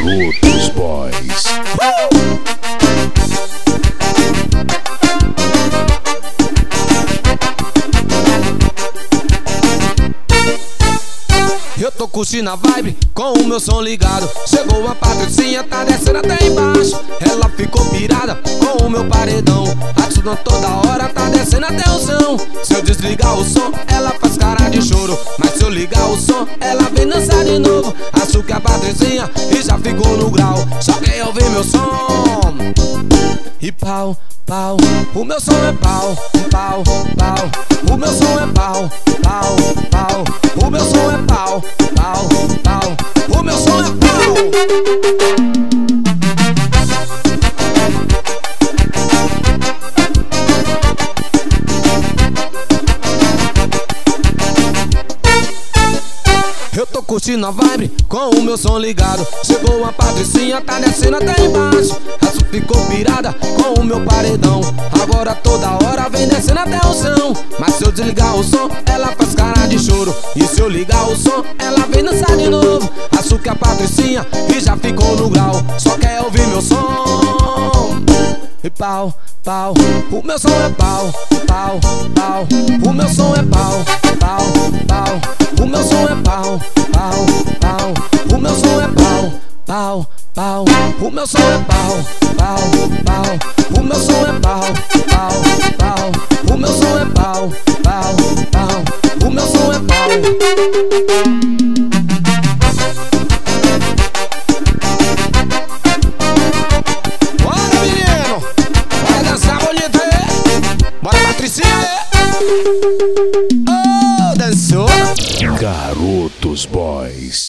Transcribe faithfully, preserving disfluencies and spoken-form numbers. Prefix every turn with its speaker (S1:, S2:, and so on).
S1: Garotos Boys.
S2: Eu tô curtindo a vibe com o meu som ligado. Chegou a Patricinha, tá descendo até embaixo. Ela ficou pirada com o meu paredão. Atitude toda hora, tá descendo até o chão. Se eu desligar o som, ela faz cara de choro. Mas se eu ligar o som, ela vem dançar de novo. Acho que a Patricinha e já ficou no grau. Só quem ouvir meu som. E pau, pau, o meu som é pau, pau, pau. O meu som é pau, pau, pau. O meu som é pau, pau, pau. O meu som é pau. Eu tô curtindo a vibe com o meu som ligado. Chegou a Patricinha, tá descendo até embaixo. Ela ficou pirada com o meu paredão. Agora toda hora vem descendo até o chão. Mas se eu desligar o som, ela faz cara de choro. E se eu ligar o som, ela vem dançar de novo. Acho que a Patricinha e já ficou no grau. Só quer ouvir meu som. E pau, pau, o meu som é pau, pau, pau. O meu som é pau, pau, pau. O meu som é pau, pau, pau. O meu som é pau, pau, pau. O meu som é pau, pau, pau. O meu som é pau, pau, pau. O meu som é pau, pau, pau. O meu som é pau. Bora, menino! Bora dançar bonito aí! Bora, Patricinha aí! Oh, dançou!
S1: Garotos Boys.